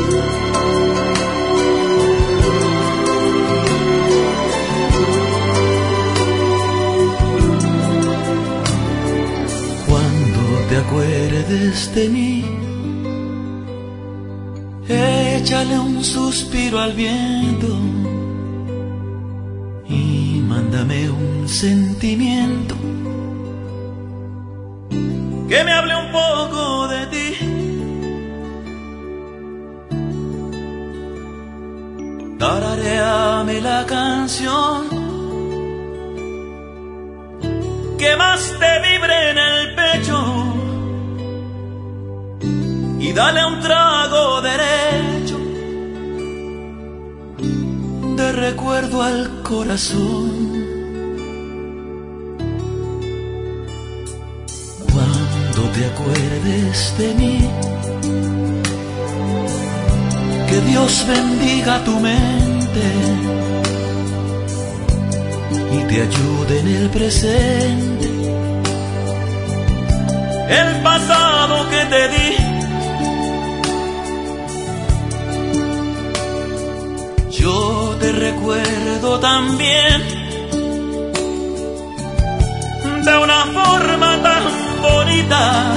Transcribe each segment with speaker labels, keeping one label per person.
Speaker 1: Te acuerdes de mí, échale un suspiro al viento y mándame un sentimiento que me hable un poco de ti. Tararéame la canción que más te vibre en el pecho y dale un trago derecho de recuerdo al corazón. Cuando te acuerdes de mí, que Dios bendiga tu mente y te ayude en el presente. El pasado que te di, yo te recuerdo también de una forma tan bonita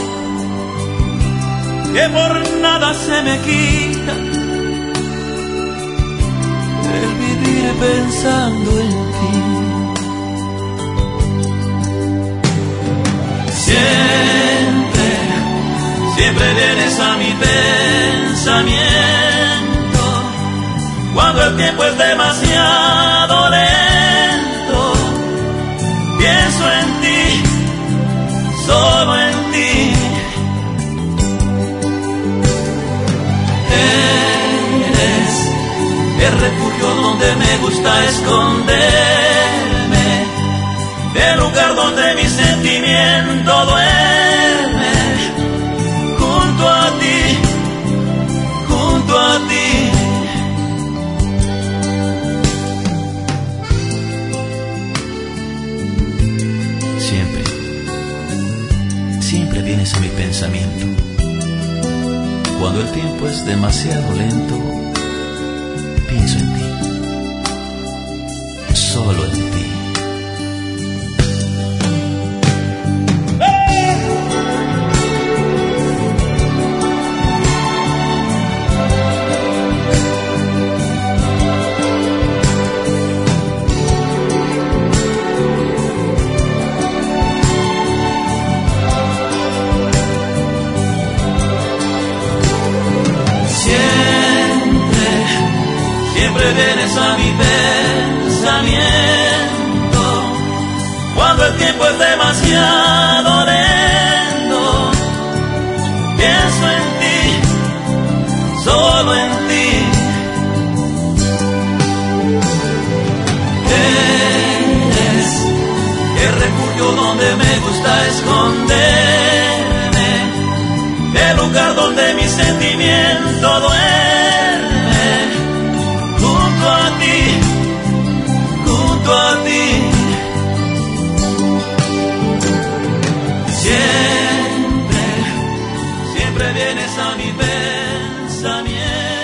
Speaker 1: que por nada se me quita el vivir pensando en ti. Siempre, siempre vienes a mi pensamiento cuando el tiempo es demasiado lento. Pienso en ti, solo en ti. Eres el refugio donde me gusta esconderme, el lugar donde mi sentimiento duerme. Junto a ti, junto a ti. Siempre vienes a mi pensamiento cuando el tiempo es demasiado lento. Pienso en ti, solo en ti. Siempre vienes a mi pensamiento cuando el tiempo es demasiado lento. Pienso en ti, solo en ti. Eres el refugio donde me gusta esconderme, el lugar donde mi sentimiento duerme. Junto a ti, junto a ti. Siempre, siempre vienes a mi pensamiento.